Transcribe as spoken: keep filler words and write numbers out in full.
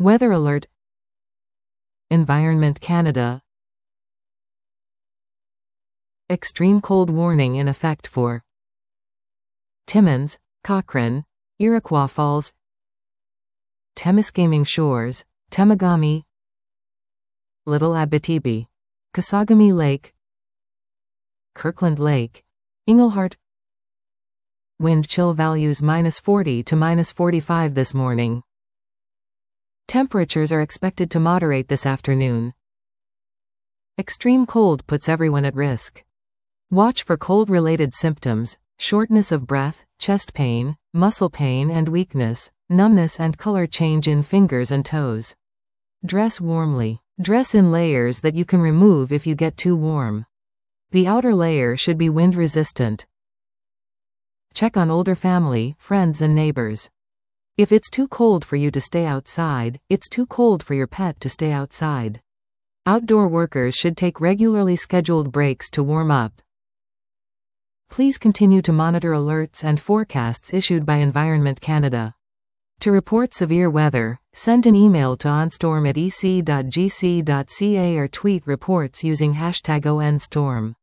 Weather alert. Environment Canada. Extreme cold warning in effect for Timmins, Cochrane, Iroquois Falls, Temiskaming Shores, Temagami, Little Abitibi, Kasagami Lake, Kirkland Lake, Englehart. Wind chill values minus forty to minus forty-five this morning. Temperatures are expected to moderate this afternoon. Extreme cold puts everyone at risk. Watch for cold-related symptoms: shortness of breath, chest pain, muscle pain and weakness, numbness and color change in fingers and toes. Dress warmly. Dress in layers that you can remove if you get too warm. The outer layer should be wind-resistant. Check on older family, friends and neighbors. If it's too cold for you to stay outside, it's too cold for your pet to stay outside. Outdoor workers should take regularly scheduled breaks to warm up. Please continue to monitor alerts and forecasts issued by Environment Canada. To report severe weather, send an email to onstorm at e c dot g c dot c a or tweet reports using hashtag O N storm.